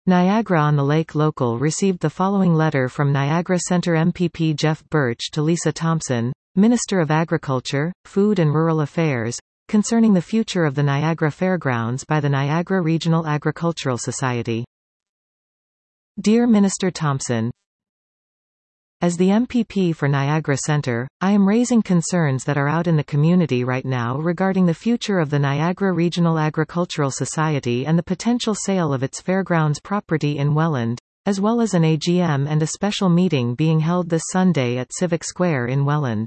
Niagara-on-the-Lake Local received the following letter from Niagara Centre MPP Jeff Birch to Lisa Thompson, Minister of Agriculture, Food and Rural Affairs, concerning the future of the Niagara Fairgrounds by the Niagara Regional Agricultural Society. Dear Minister Thompson, as the MPP for Niagara Centre, I am raising concerns that are out in the community right now regarding the future of the Niagara Regional Agricultural Society and the potential sale of its fairgrounds property in Welland, as well as an AGM and a special meeting being held this Sunday at Civic Square in Welland.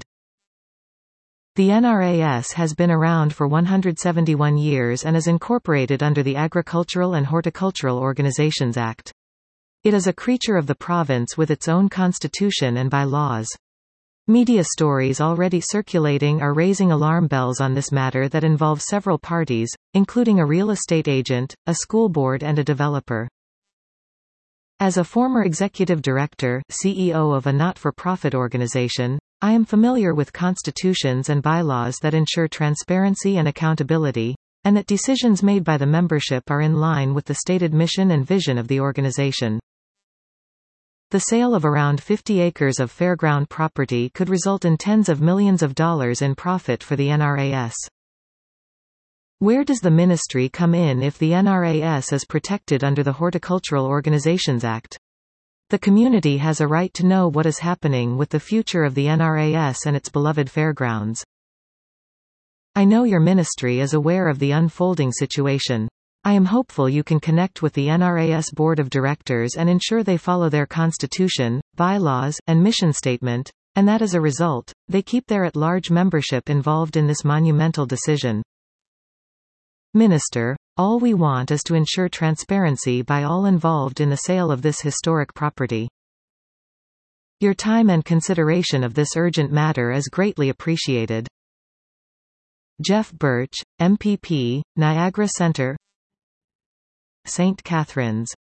The NRAS has been around for 171 years and is incorporated under the Agricultural and Horticultural Organizations Act. It is a creature of the province with its own constitution and bylaws. Media stories already circulating are raising alarm bells on this matter that involve several parties, including a real estate agent, a school board and a developer. As a former executive director, CEO of a not-for-profit organization, I am familiar with constitutions and bylaws that ensure transparency and accountability, and that decisions made by the membership are in line with the stated mission and vision of the organization. The sale of around 50 acres of fairground property could result in tens of millions of dollars in profit for the NRAS. Where does the ministry come in if the NRAS is protected under the Horticultural Organizations Act? The community has a right to know what is happening with the future of the NRAS and its beloved fairgrounds. I know your ministry is aware of the unfolding situation. I am hopeful you can connect with the NRAS Board of Directors and ensure they follow their constitution, bylaws, and mission statement, and that as a result, they keep their at-large membership involved in this monumental decision. Minister, all we want is to ensure transparency by all involved in the sale of this historic property. Your time and consideration of this urgent matter is greatly appreciated. Jeff Birch, MPP, Niagara Centre, St. Catharines.